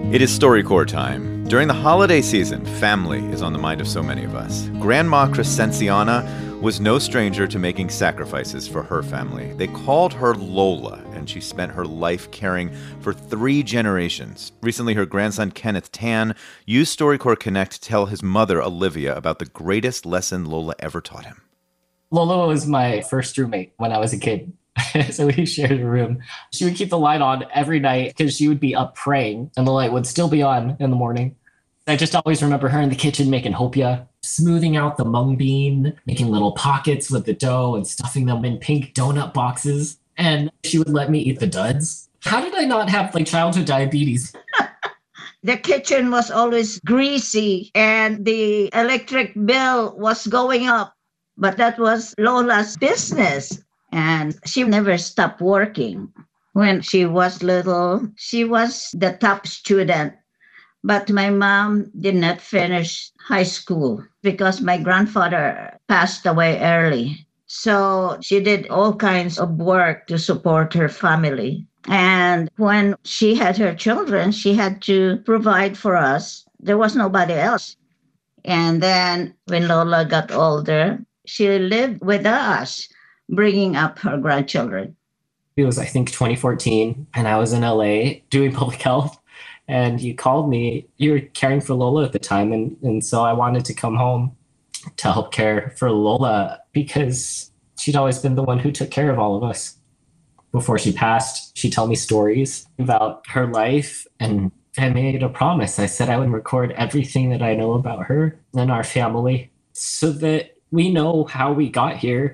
It is StoryCorps time. During the holiday season, family is on the mind of so many of us. Grandma Crescenciana was no stranger to making sacrifices for her family. They called her Lola, and she spent her life caring for 3 generations. Recently, her grandson, Kenneth Tan, used StoryCorps Connect to tell his mother, Olivia, about the greatest lesson Lola ever taught him. Lola was my first roommate when I was a kid. So we shared a room. She would keep the light on every night because she would be up praying and the light would still be on in the morning. I just always remember her in the kitchen making hopia, smoothing out the mung bean, making little pockets with the dough and stuffing them in pink donut boxes. And she would let me eat the duds. How did I not have childhood diabetes? The kitchen was always greasy and the electric bill was going up. But that was Lola's business. And she never stopped working. When she was little, she was the top student. But my mom did not finish high school because my grandfather passed away early. So she did all kinds of work to support her family. And when she had her children, she had to provide for us. There was nobody else. And then when Lola got older, she lived with us, bringing up her grandchildren. It was, I think, 2014, and I was in LA doing public health, and you called me. You were caring for Lola at the time, and so I wanted to come home to help care for Lola because she'd always been the one who took care of all of us. Before she passed, she'd tell me stories about her life, and I made a promise. I said I would record everything that I know about her and our family so that we know how we got here.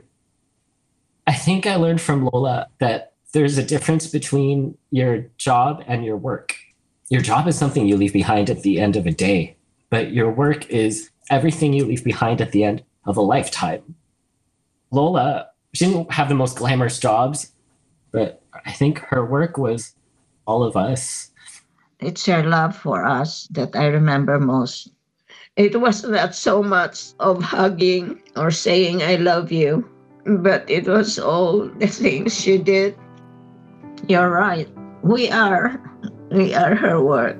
I think I learned from Lola that there's a difference between your job and your work. Your job is something you leave behind at the end of a day, but your work is everything you leave behind at the end of a lifetime. Lola, she didn't have the most glamorous jobs, but I think her work was all of us. It's her love for us that I remember most. It was not so much of hugging or saying I love you, but it was all the things she did. You're right. We are her work.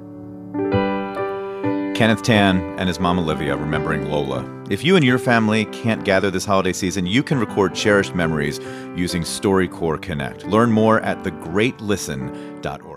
Kenneth Tan and his mom Olivia remembering Lola. If you and your family can't gather this holiday season, you can record cherished memories using StoryCorps Connect. Learn more at thegreatlisten.org.